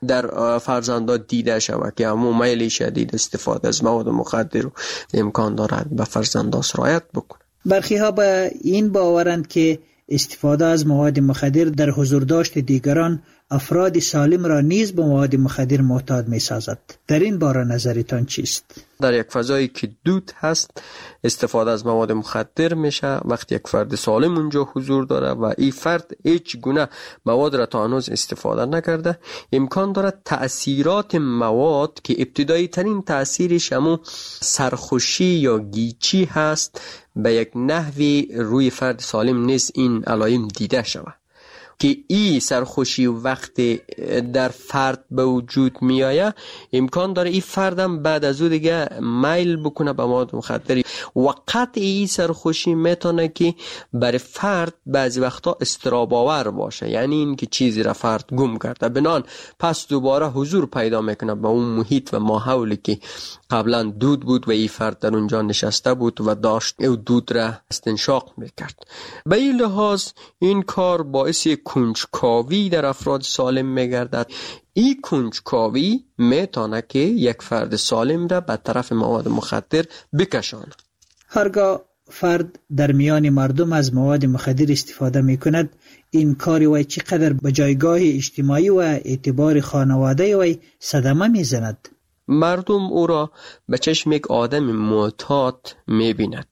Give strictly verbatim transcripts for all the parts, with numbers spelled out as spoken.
در فرزندا دیده شود که همون میل شدید استفاده از مواد مخدر رو امکان دارد به فرزندا سرایت بکنه. برخی ها به این باورند که استفاده از مواد مخدر در حضور داشت دیگران افراد سالم را نیز به مواد مخدر معتاد می سازد. در این باره نظرتان چیست؟ در یک فضایی که دود هست استفاده از مواد مخدر میشه وقتی یک فرد سالم اونجا حضور داره و این فرد هیچ گونه مواد را تا هنوز استفاده نکرده، امکان دارد تأثیرات مواد که ابتدایی ترین تأثیرش همون سرخوشی یا گیچی هست به یک نحوی روی فرد سالم نیز این علائم دیده شود که این سرخوشی وقتی در فرد به وجود می آید امکان داره این فردم بعد از او دیگه میل بکنه به مواد مخدر و قطع این سرخوشی میتونه که برای فرد بعضی وقتا اضطراب آور باشه، یعنی این که چیزی را فرد گم کرده بنان پس دوباره حضور پیدا میکنه به اون محیط و ماحولی که قبلا دود بود و این فرد در اونجا نشسته بود و داشت او دود را استنشاق میکرد. به این لحاظ این کار باعث کنجکاوی در افراد سالم میگردد. این کنجکاوی میتونه که یک فرد سالم را به طرف مواد مخدر بکشاند. هرگاه فرد در میان مردم از مواد مخدر استفاده میکند، این کاری وی چقدر به جایگاه اجتماعی و اعتبار خانواده وی صدمه میزند؟ مردم او را به چشم یک آدم معتاد میبیند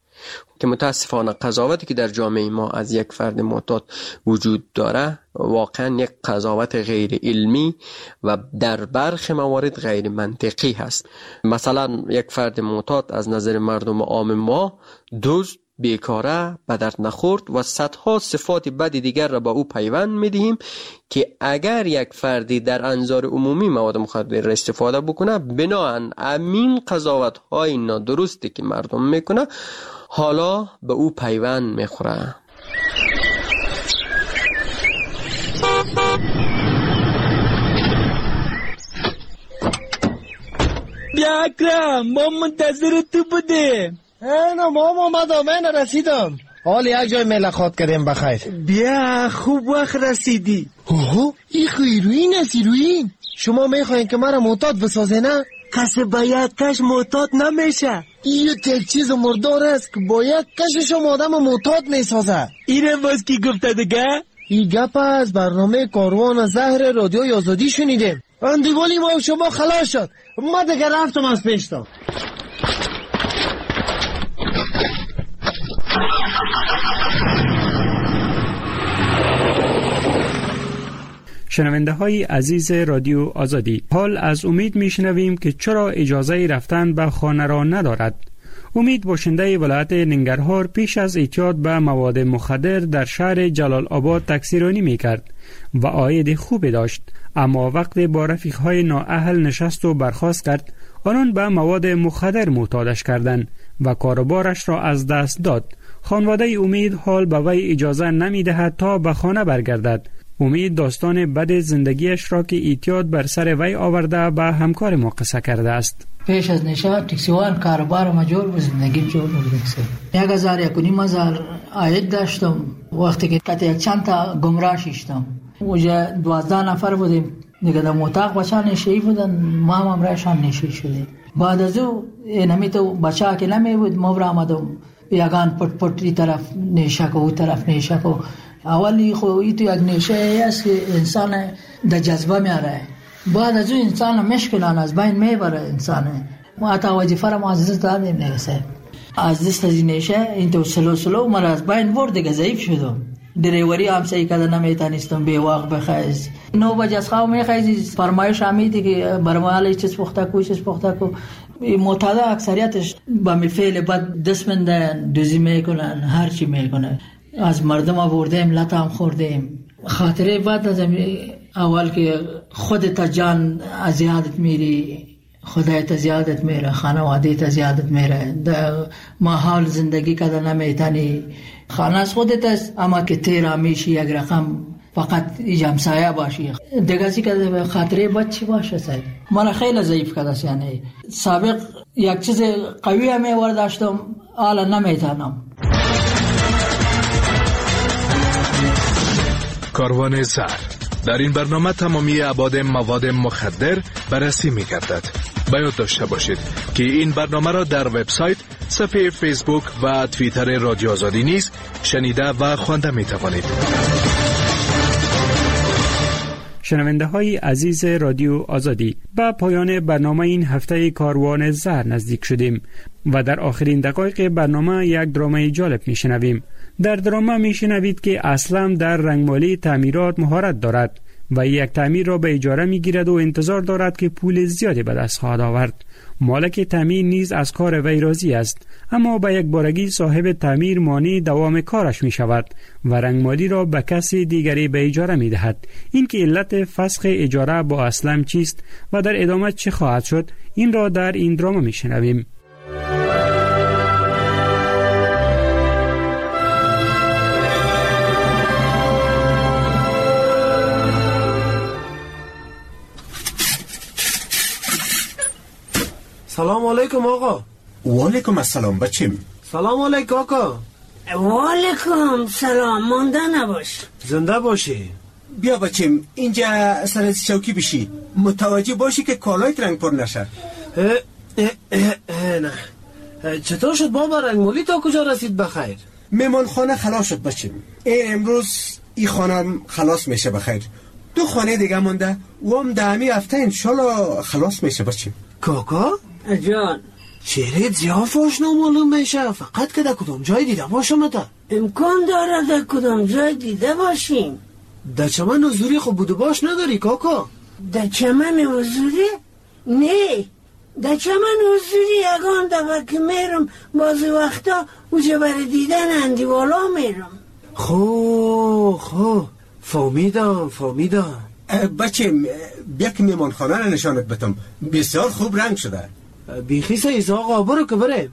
که متاسفانه قضاوتی که در جامعه ما از یک فرد معتاد وجود داره واقعا یک قضاوت غیر علمی و در برخی موارد غیر منطقی هست. مثلا یک فرد معتاد از نظر مردم عام ما دزد، بیکاره، به درد نخورد و صدها صفات بد دیگر را با او پیوند میدهیم که اگر یک فردی در انظار عمومی مواد مخدر را استفاده بکنه بناهن امین قضاوت های نادرستی که مردم میکنه حالا به او پیوند میخوره. بیا اکرم، ما منتظر تو بودیم. نه مام آمدم، من رسیدم. حال یک جای ملاقات کردیم بخیر. بیا خوب وقت رسیدی. اوه این خیروین است. ایروین شما میخواین که مرا معتاد بسازه نه؟ کسی با یک کش معتاد نمیشه. این یک چیز مردار است که با یک کش شما آدم معتاد میسازه. اینه باز کی گفته دیگه؟ این گپ از برنامه کاروان زهر رادیوی آزادی شنیدیم. اندیوالی ما شما خلاص شد. ما دیگه رفتم از پیشتا. شنونده های عزیز رادیو آزادی، حال از امید می شنویم که چرا اجازه رفتن به خانه را ندارد. امید باشنده ولایت ننگرهار پیش از اعتیاد به مواد مخدر در شهر جلال آباد تکثیرانی می کرد و عاید خوبی داشت، اما وقتی با رفیقهای نااهل نشست و برخاست کرد آنان به مواد مخدر معتادش کردند و کاروبارش را از دست داد. خانواده امید حال به وی اجازه نمی دهد تا به خانه برگردد. امید داستان بد زندگیش را که اعتیاد بر سر وی آورده به همکار ما قصه کرده است. پیش از نشه تکسیوان کاروبار مجور و زندگی جور بود. یک هزار یک و نیم هزار عاید داشتم وقتی که کتی یک چند تا گمراه شیشتم. اوجا دوازده نفر بودیم دیگه. در اتاق بچه نشهی بودن، ما هم امرایشان نشهی شدیم. بعد از او نمی تو بچه که نمی بود ما برا آمدم یگان پت پت ای طرف نشه که او طرف نشه که اولی خو ای تو یک نشه است که انسان در جذبه میاره. بعد از اون انسان مشکلان از بین میبره انسان. ما حتی وظیفه را معزز دادیم نگسه از دست از نشه این تو سلو سلو مرا از بین برد دیگه ضعیف شدم. دریوری هم سعی کردن نمیتونستم به وقت بخیز. نو بجه از خواه میخیزی فرمایش همیدی که برمالی چیز پخته کو چیز پخته کو. معتاده اکثریتش با میفعل بد دست مندن، دوزی میکنن، هر چی میکنن. از مردم آوردیم لطا هم خوردیم. خاطره بعد از اول که خودت جان از زیادت میری، خدایت زیادت میره، خانواده تا زیادت میره، در ماحول زندگی کده نمیتنی. خانه از خودت است اما که تیرا میشی یک رقم فقط جمسایه باشی. دیگه سی که خاطره بد چی باشه سید من خیلی ضعیف کده. یعنی سابق یک چیز قوی همی ورداشتم حالا نمیتونم. کاروان زهر در این برنامه تمامی ابعاد مواد مخدر بررسی می‌گردد. باید داشته باشید که این برنامه را در وبسایت، صفحه فیسبوک و توییتر رادیو آزادی نیز شنیده و خوانده می‌توانید. شنونده های عزیز رادیو آزادی، به پایان برنامه این هفته کاروان زهر نزدیک شدیم و در آخرین دقایق برنامه یک درامای جالب میشنویم. در درامه میشنوید که اسلم در رنگمالی تعمیرات مهارت دارد و یک تعمیر را به اجاره میگیرد و انتظار دارد که پول زیادی به دست خواهد آورد. مالک تعمیر نیز از کار وی راضی است، اما به یک بارگی صاحب تعمیر مانع دوام کارش می شود و رنگمالی را به کسی دیگری به اجاره می دهد. این که علت فسخ اجاره با اسلم چیست و در ادامه چه خواهد شد، این را در این درامه می شنویم. سلام علیکم آقا. و علیکم السلام بچیم. سلام علیکم آقا. و علیکم سلام. مانده نباش. زنده باشی. بیا بچیم اینجا سر چوکی بشی، متوجه باشی که کالایت رنگ پر نشه. اه اه اه اه نه. چطور شد بابا؟ رنگمالی تا کجا رسید بخیر؟ میمان خانه خلاص شد بچیم. امروز این خانه خلاص میشه بخیر. دو خانه دیگه مونده و هم دهمی هفته انشالله خلاص میشه بچیم. کاکا؟ جان چهره زیافاش نامعلوم میشه، فقط که در کدام جای دیده باشم تا؟ امکان داره در کدام جای دیده باشیم. در چمن حضوری خب بوده باش نداری کاکا؟ در چمن حضوری؟ نه، در چمن حضوری یگان دفعه که میرم بعضی وقتا اوجه برای دیدن اندیوالا میرم. خو خو فهمیدم فهمیدم. بچیم بیا که میمان خانه رو نشانت بتم، بسیار خوب رنگ شده. بیخی سایز آقا، برو که بریم.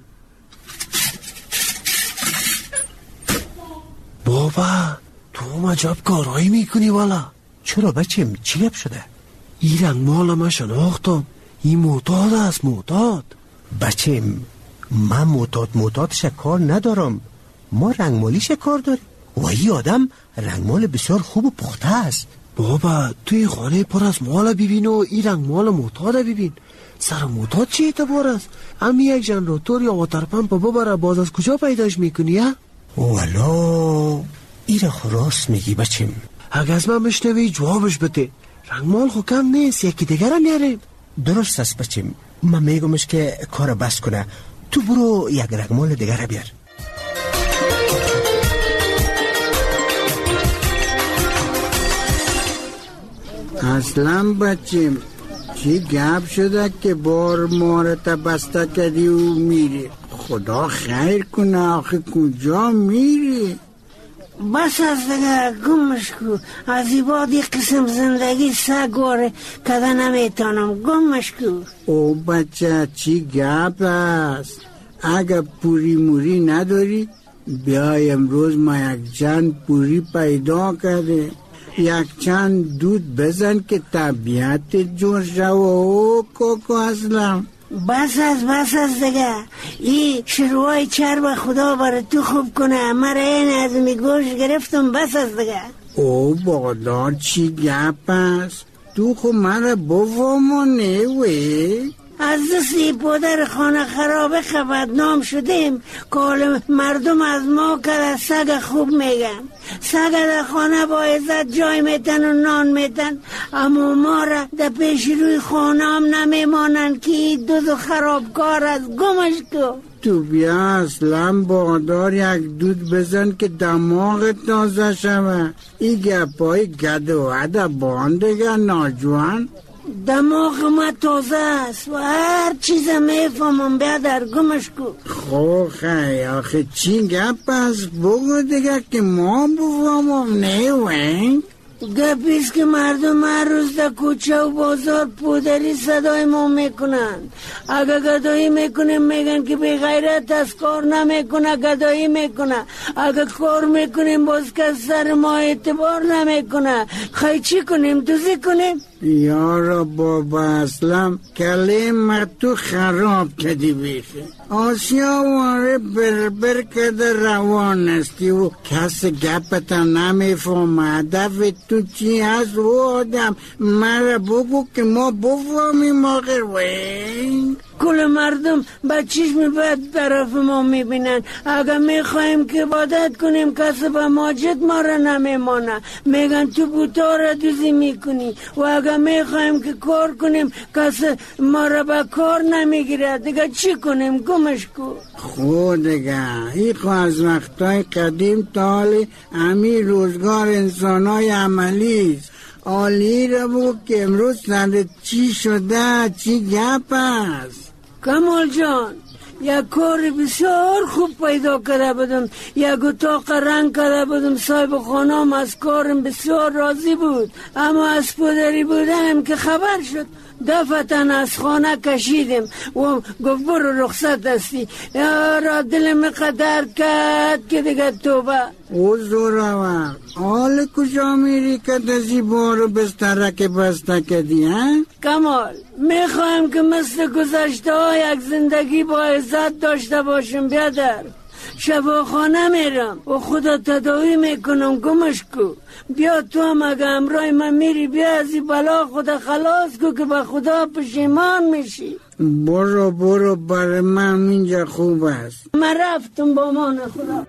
بابا تو عجب کارهایی میکنی والا. چرا بچیم چی گپ شده؟ این رنگ مال من شناختم، این معتاد است معتاد. بچیم من معتاد معتادش کار ندارم، ما رنگمالیش کار داریم و این آدم رنگمال بسیار خوب و پخته است. بابا توی خانه پر از مال ببین و این رنگ مال معتاد ببین. سر معتاد چی اعتبار است؟ امی یک جنراتور یا واتر پمپ ببره، باز از کجا پیداش میکنی ها؟ والا ایره خراست میگی بچیم. اگه از من مشنوی جوابش بده. رنگ مال خو کم نیست، یکی دیگر نیاریم. درست است بچیم، من میگمش که کار بس کنه، تو برو یک رنگ مال دیگر بیار. اصلا بچیم چی گپ شده که بار مارت بسته کردی و میری؟ خدا خیر کنه، آخه کجا میری؟ بس از دیگه گمش کو. از این بعد یک قسم زندگی سگواره کده نمیتانم. گمش کو. او بچه چی گپ است؟ اگه پوری موری نداری بیای امروز ما یک چند پوری پیدا کرده، یک چند دود بزن که طبیعت جور شو. او کوکو اسلم بس از بس از دیگه. ای شروعای چرب خدا برای تو خوب کنه، مرا این از می گوش گرفتم. بس از دیگه. او بادار چی گپ است؟ تو خو مرا بفهمونه وی؟ از دستی پدر خانه خرابه خبرنام شدیم که مردم از ما که سگ خوب میگن. سگ در خانه با عزت جای میتن و نان میتن، اما ما را در پیش روی خانه هم نمیمانن که دوز و خرابکار از گمش کو. تو بیا اصلا بادار یک دود بزن که دماغ تازه شوه. ای گپای گد و عده باندگه ناجوان. دماغ ما تازه است و هر چیز میفهمم بیا در گمش کو. خو خی آخه چی گپ است؟ بگو دیگه که ما بفهمم. نه ونگ گپیست که مردم هر روز در کوچه و بازار پودری صدای ما میکنن. اگه گدایی میکنیم میگن که بی غیرت از کار نمیکنه، گدایی میکنه. اگه کار میکنیم باز که سر ما اعتبار نمیکنه. خیلی چی کنیم؟ دوزی کنیم؟ یارا بابا اسلم کلیم تو خراب کردی بیخی. آسیا واره بربر کده روان استی و کس گپتا نمیفهم. هدف تو چی هست و آدم مرا بگو که ما بفهمیم آخر. وین کل مردم با چشم بد طرف ما میبینن. اگه میخوایم که عبادت کنیم کسی به ماجد ما را نمیمانه، میگن تو بوتا را دوزی میکنی. و اگه میخوایم که کار کنیم کسی ما را به کار نمیگیره. دیگه چی کنیم؟ گمش کن. خود دیگه ایخو از وقتای قدیم تا حالی امی روزگار انسانای عملی است. آلی را بگو که امروز سر چی شده، چی گپ است؟ کمال جان، یک کار بسیار خوب پیدا کرده بودم. یک اتاق رنگ کرده بودم. صاحب خانم از کارم بسیار راضی بود. اما از پدری بودم که خبر شد دفتن از خانه کشیدم و گفت برو رخصت هستی. یارا دلم قدر کرد که دیگه توبه. او زورور حال کجا میری که دزی بارو بسترک بسته کدی ها؟ کمال، میخوایم که مثل گذشته ها یک زندگی با عزت داشته باشم. بیادر شفاخانه میرم و خدا تداوی میکنم. گمش کو. بیا تو هم اگه امرای من میری بیا از این بلا خدا خلاص کو که به خدا پشیمان میشی. برو برو برای من اینجا خوب است. من رفتم با مان خدا.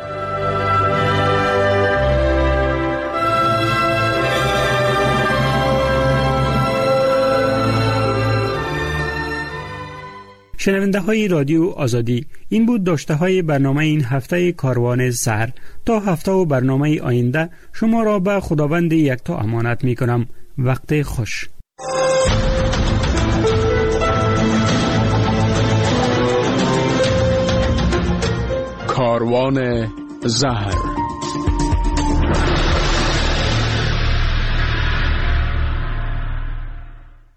شنونده های رادیو آزادی، این بود داشته های برنامه این هفته کاروان سحر. تا هفته و برنامه آینده شما را به خداوند یکتا امانت می کنم. وقت خوش. کاروان سحر.